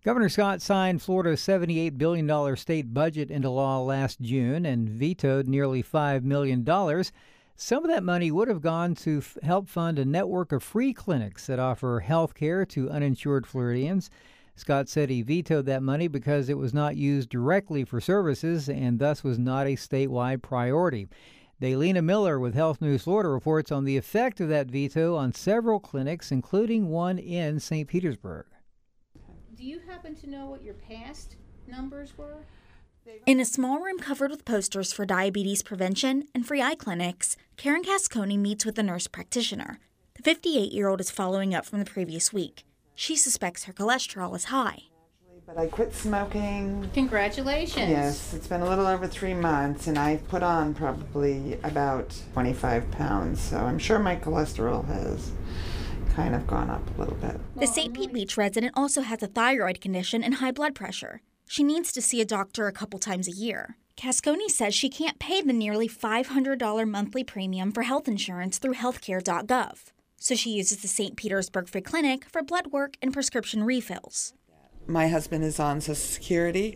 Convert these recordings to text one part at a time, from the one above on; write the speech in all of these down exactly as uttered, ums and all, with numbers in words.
Governor Scott signed Florida's seventy-eight billion dollars state budget into law last June and vetoed nearly five million dollars. Some of that money would have gone to f- help fund a network of free clinics that offer health care to uninsured Floridians. Scott said he vetoed that money because it was not used directly for services and thus was not a statewide priority. Daylina Miller with Health News Florida reports on the effect of that veto on several clinics, including one in Saint Petersburg. Do you happen to know what your past numbers were? In a small room covered with posters for diabetes prevention and free eye clinics, Karen Casconi meets with a nurse practitioner. The fifty-eight-year-old is following up from the previous week. She suspects her cholesterol is high. But I quit smoking. Congratulations. Yes, it's been a little over three months, and I've put on probably about twenty-five pounds, so I'm sure my cholesterol has kind of gone up a little bit. The Saint Pete Beach resident also has a thyroid condition and high blood pressure. She needs to see a doctor a couple times a year. Casconi says she can't pay the nearly five hundred dollars monthly premium for health insurance through healthcare dot gov. So she uses the Saint Petersburg Free Clinic for blood work and prescription refills. My husband is on Social Security.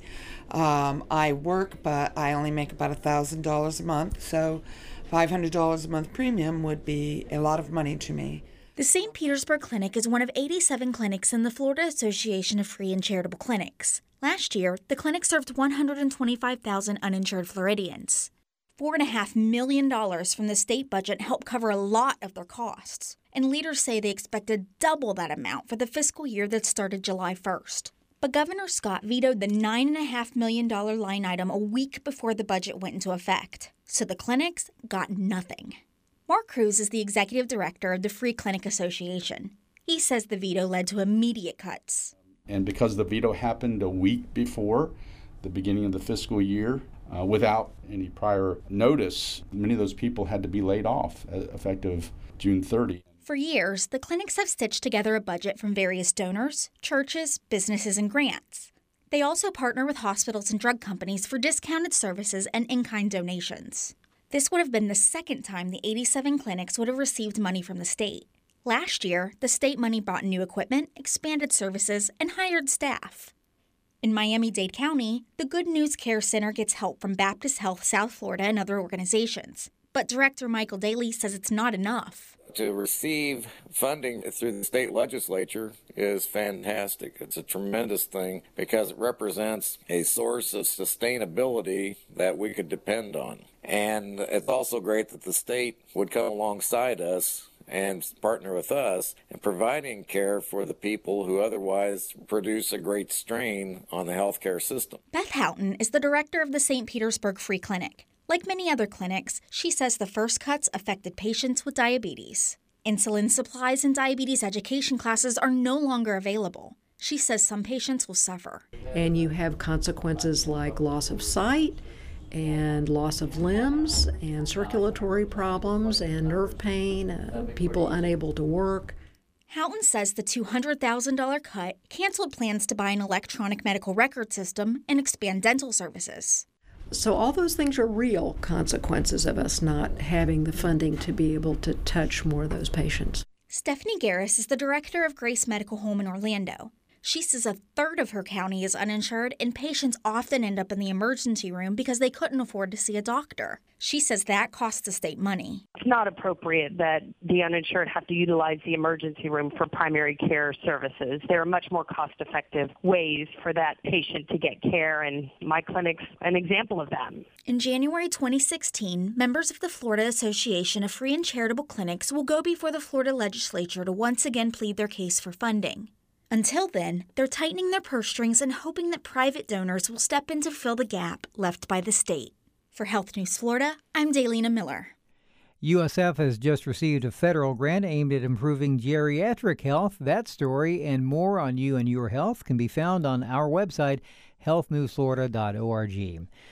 Um, I work, but I only make about one thousand dollars a month, so five hundred dollars a month premium would be a lot of money to me. The Saint Petersburg Clinic is one of eighty-seven clinics in the Florida Association of Free and Charitable Clinics. Last year, the clinic served one hundred twenty-five thousand uninsured Floridians. four point five million dollars from the state budget helped cover a lot of their costs, and leaders say they expect to double that amount for the fiscal year that started July first. But Governor Scott vetoed the nine point five million dollars line item a week before the budget went into effect, so the clinics got nothing. Mark Cruz is the executive director of the Free Clinic Association. He says the veto led to immediate cuts. And because the veto happened a week before the beginning of the fiscal year, uh, without any prior notice, many of those people had to be laid off uh, effective June thirtieth. For years, the clinics have stitched together a budget from various donors, churches, businesses, and grants. They also partner with hospitals and drug companies for discounted services and in-kind donations. This would have been the second time the eighty-seven clinics would have received money from the state. Last year, the state money bought new equipment, expanded services, and hired staff. In Miami-Dade County, the Good News Care Center gets help from Baptist Health South Florida and other organizations. But Director Michael Daly says it's not enough. To receive funding through the state legislature is fantastic. It's a tremendous thing because it represents a source of sustainability that we could depend on. And it's also great that the state would come alongside us and partner with us in providing care for the people who otherwise produce a great strain on the healthcare system. Beth Houghton is the director of the Saint Petersburg Free Clinic. Like many other clinics, she says the first cuts affected patients with diabetes. Insulin supplies and diabetes education classes are no longer available. She says some patients will suffer. And you have consequences like loss of sight and loss of limbs and circulatory problems and nerve pain, uh, people unable to work. Houghton says the two hundred thousand dollars cut canceled plans to buy an electronic medical record system and expand dental services. So all those things are real consequences of us not having the funding to be able to touch more of those patients. Stephanie Garris is the director of Grace Medical Home in Orlando. She says a third of her county is uninsured, and patients often end up in the emergency room because they couldn't afford to see a doctor. She says that costs the state money. It's not appropriate that the uninsured have to utilize the emergency room for primary care services. There are much more cost-effective ways for that patient to get care, and my clinic's an example of that. In January twenty sixteen, members of the Florida Association of Free and Charitable Clinics will go before the Florida legislature to once again plead their case for funding. Until then, they're tightening their purse strings and hoping that private donors will step in to fill the gap left by the state. For Health News Florida, I'm Daylina Miller. U S F has just received a federal grant aimed at improving geriatric health. That story and more on you and your health can be found on our website, health news florida dot org.